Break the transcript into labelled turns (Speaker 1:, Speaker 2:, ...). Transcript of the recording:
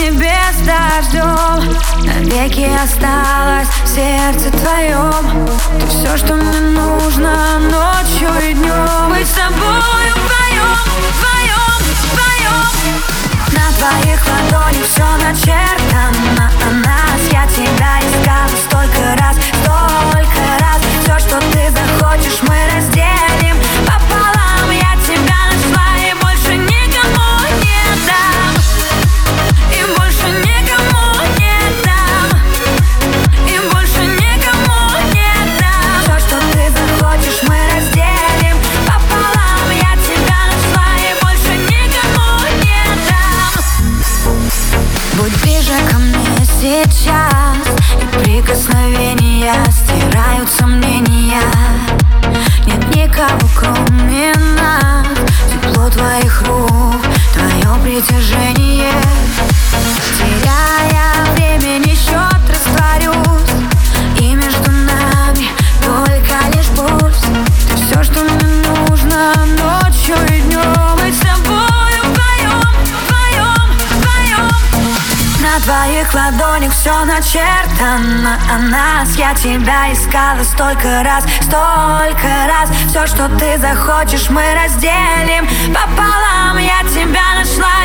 Speaker 1: тебе с дождем. Навеки осталось в сердце твоем. Ты все, что мне нужно ночью и днем. Быть с тобою вдвоем, вдвоем, вдвоем. На твоих ладонях все начертано о нас. Я тебя искала столько раз, столько раз. Все, что ты захочешь, мы разделим пополам. Я тебя нашла и больше никому не дам. И больше никому не дам. И больше никому не дам. Все, что ты захочешь, мы разделим пополам. Я тебя нашла и больше никому не дам. Будь ближе ко мне сейчас, и прикосновения стирают сомнения. Нет никого, кроме нас. Тепло твоих рук, твое притяжение. Теряя времени счет, растворюсь, и между нами только лишь пульс. Ты все, что мне нужно ночью и днем. Быть с тобою вдвоем, вдвоем, вдвоем. На твоих ладонях все начертано о нас. Я тебя искала столько раз, столько раз. Все, что ты захочешь, мы разделим пополам. Я тебя нашла